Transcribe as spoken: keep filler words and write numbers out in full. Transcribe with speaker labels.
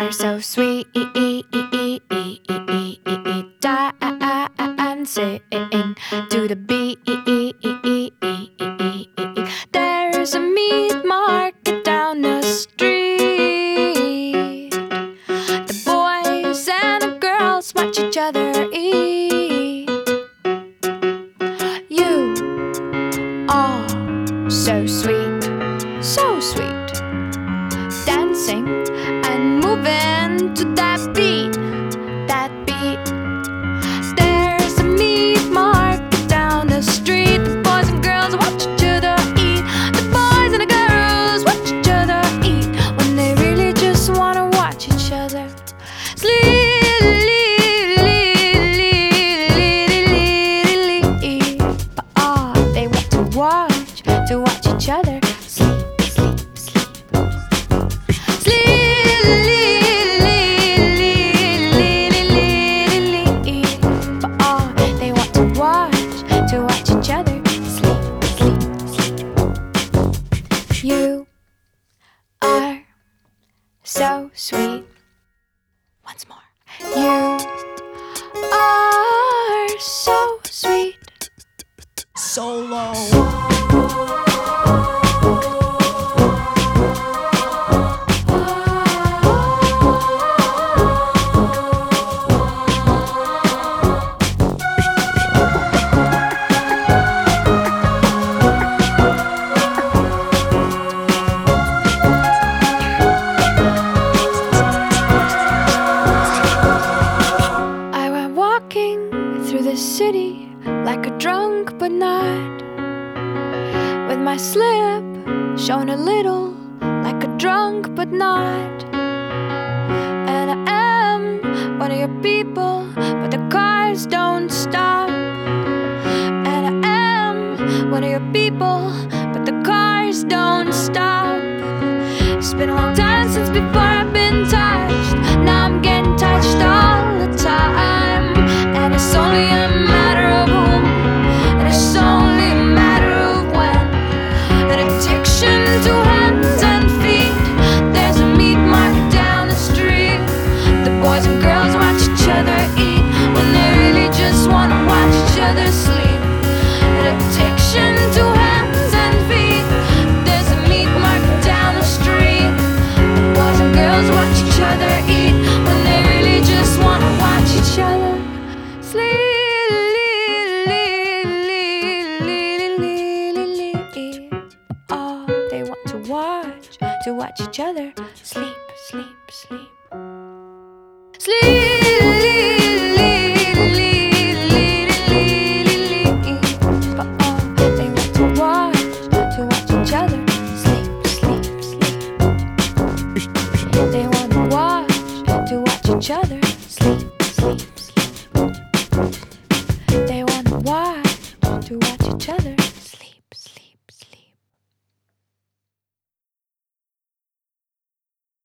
Speaker 1: They're so sweet, dancing to the beat. There's a meat market down the street. The boys and the girls watch each other eat. You are so sweet, so sweet, dancing and moving to that beat, that beat. There's a meat market down the street. The boys and girls watch each other eat. The boys and the girls watch each other eat when they really just wanna watch each other sleep. But all they want to watch, to watch each other sleep, sleep, sleep. But all they want to watch, to watch each other sleep, sleep, sleep. You are so sweet. Once more. You are so sweet.
Speaker 2: Solo.
Speaker 1: Through the city like a drunk but not, with my slip shown a little like a drunk but not. And I am one of your people, but the cars don't stop. And I am one of your people, but the cars don't stop. It's been a long time since before I've been touched. Now I'm getting touched all the time. And it's only a matter of whom, and it's only a matter of when. An addiction to hands and feet. There's a meat market down the street. The boys and girls watch each other eat when they really just wanna watch each other sleep. An addiction to hands and feet. There's a meat market down the street. The boys and girls watch each other eat when they really just wanna watch each other sleep. Oh, they want to watch, to watch each other sleep, sleep, sleep, sleep.